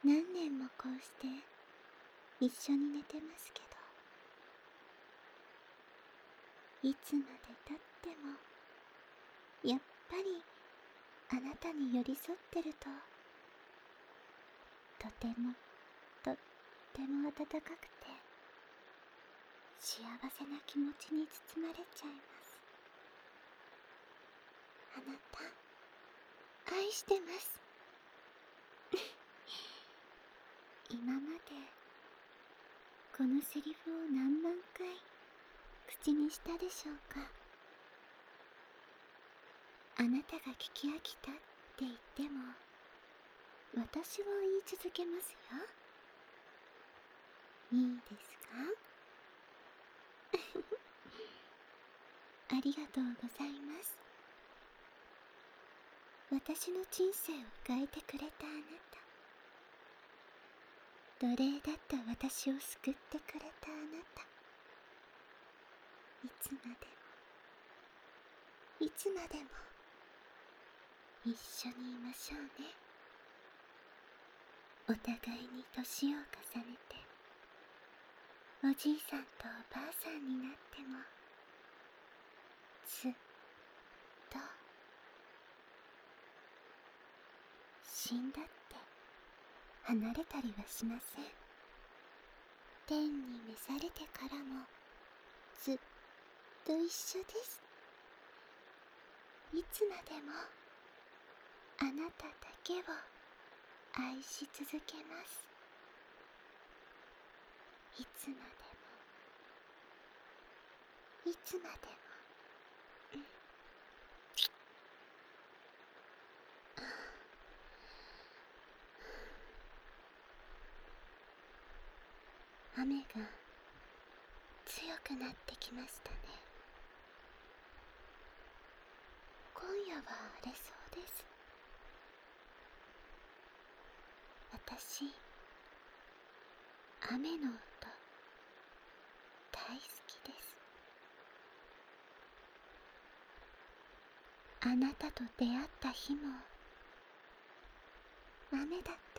何年もこうして一緒に寝てますけど、いつまでたってもやっぱりあなたに寄り添ってると、とてもとっても温かくて幸せな気持ちに包まれちゃいます。あなた、愛してます。今までこのセリフを何万回口にしたでしょうか。あなたが聞き飽きたって言っても私は言い続けますよ。いいですか？ありがとうございます。私の人生を変えてくれたあなた、奴隷だった私を救ってくれたあなた、いつまでもいつまでも一緒にいましょうね。お互いに年を重ねておじいさんとおばあさんになってもずっと死んだって離れたりはしません。天に召されてからもずっと一緒です。いつまでもあなただけを愛し続けます。いつまでもいつまでも。雨が強くなってきましたね。今夜は荒れそうです。私、雨の音大好きです。あなたと出会った日も雨だった。